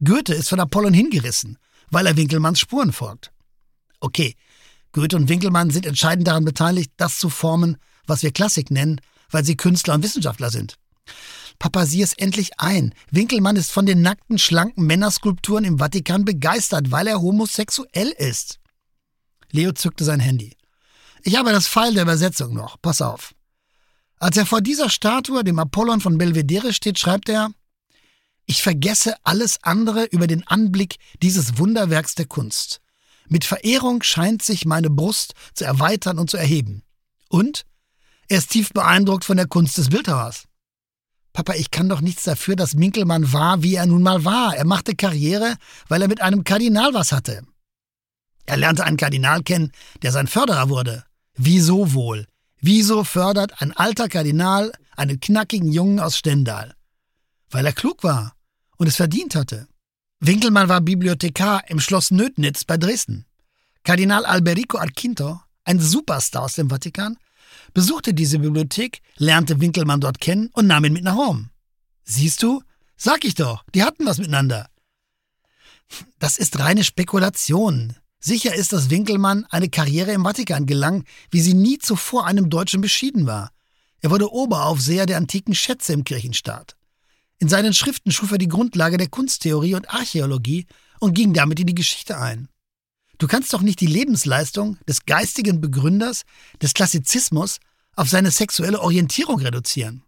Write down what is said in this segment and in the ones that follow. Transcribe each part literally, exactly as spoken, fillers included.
Goethe ist von Apollon hingerissen, weil er Winkelmanns Spuren folgt. Okay, Goethe und Winkelmann sind entscheidend daran beteiligt, das zu formen, was wir Klassik nennen, weil sie Künstler und Wissenschaftler sind. Papa, sieh es endlich ein. Winkelmann ist von den nackten, schlanken Männerskulpturen im Vatikan begeistert, weil er homosexuell ist. Leo zückte sein Handy. Ich habe das Pfeil der Übersetzung noch. Pass auf. Als er vor dieser Statue, dem Apollon von Belvedere, steht, schreibt er: Ich vergesse alles andere über den Anblick dieses Wunderwerks der Kunst. Mit Verehrung scheint sich meine Brust zu erweitern und zu erheben. Und er ist tief beeindruckt von der Kunst des Bildhauers. Papa, ich kann doch nichts dafür, dass Winkelmann war, wie er nun mal war. Er machte Karriere, weil er mit einem Kardinal was hatte. Er lernte einen Kardinal kennen, der sein Förderer wurde. Wieso wohl? Wieso fördert ein alter Kardinal einen knackigen Jungen aus Stendal? Weil er klug war und es verdient hatte. Winkelmann war Bibliothekar im Schloss Nöthnitz bei Dresden. Kardinal Alberico Arquinto, ein Superstar aus dem Vatikan, besuchte diese Bibliothek, lernte Winkelmann dort kennen und nahm ihn mit nach Rom. Siehst du? Sag ich doch, die hatten was miteinander. Das ist reine Spekulation. Sicher ist, dass Winkelmann eine Karriere im Vatikan gelang, wie sie nie zuvor einem Deutschen beschieden war. Er wurde Oberaufseher der antiken Schätze im Kirchenstaat. In seinen Schriften schuf er die Grundlage der Kunsttheorie und Archäologie und ging damit in die Geschichte ein. Du kannst doch nicht die Lebensleistung des geistigen Begründers des Klassizismus auf seine sexuelle Orientierung reduzieren.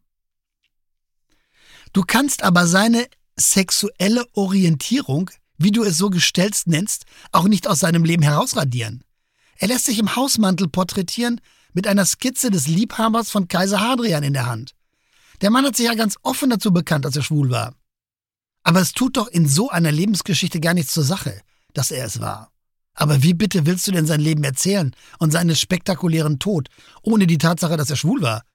Du kannst aber seine sexuelle Orientierung, wie du es so gestellt nennst, auch nicht aus seinem Leben herausradieren. Er lässt sich im Hausmantel porträtieren mit einer Skizze des Liebhabers von Kaiser Hadrian in der Hand. Der Mann hat sich ja ganz offen dazu bekannt, dass er schwul war. Aber es tut doch in so einer Lebensgeschichte gar nichts zur Sache, dass er es war. Aber wie bitte willst du denn sein Leben erzählen und seinen spektakulären Tod, ohne die Tatsache, dass er schwul war?